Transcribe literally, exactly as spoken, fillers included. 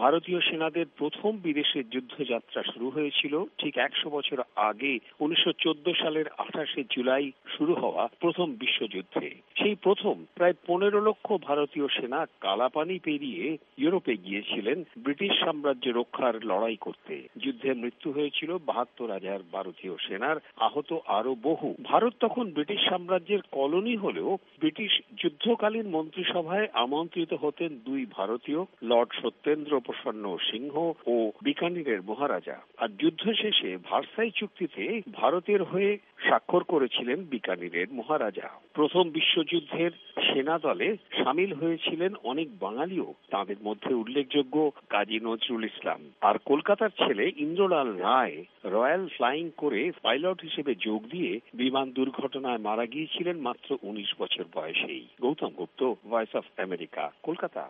ভারতীয় সেনাদের প্রথম বিদেশের যুদ্ধযাত্রা শুরু হয়েছিল ঠিক একশো বছর আগে উনিশশো চোদ্দ সালের আঠাশে জুলাই শুরু হওয়া প্রথম বিশ্বযুদ্ধে। সেই প্রথম প্রায় পনেরো লক্ষ ভারতীয় সেনা কালাপানি পেরিয়ে ইউরোপে গিয়েছিলেন ব্রিটিশ সাম্রাজ্য রক্ষার লড়াই করতে। যুদ্ধে মৃত্যু হয়েছিল বাহাত্তর হাজার ভারতীয় সেনার, আহত আরো বহু। ভারত তখন ব্রিটিশ সাম্রাজ্যের কলোনি হলেও ব্রিটিশ যুদ্ধকালীন মন্ত্রিসভায় আমন্ত্রিত হতেন দুই ভারতীয়, লর্ড সত্যেন্দ্র প্রসন্ন সিংহ ও বিকানিরের মহারাজা। আর যুদ্ধ শেষে ভার্সাই চুক্তিতে ভারতের হয়ে স্বাক্ষর করেছিলেন বিকানিরের মহারাজা। প্রথম বিশ্বযুদ্ধের সেনা দলে সামিল হয়েছিলেন অনেক বাঙালিও, তাদের মধ্যে উল্লেখযোগ্য কাজী নজরুল ইসলাম। আর কলকাতার ছেলে ইন্দ্রলাল রায় রয়্যাল ফ্লাইং করে পাইলট হিসেবে যোগ দিয়ে বিমান দুর্ঘটনায় মারা গিয়েছিলেন মাত্র উনিশ বছর বয়সেই। Gautam Gupta, voice of America, Kolkata.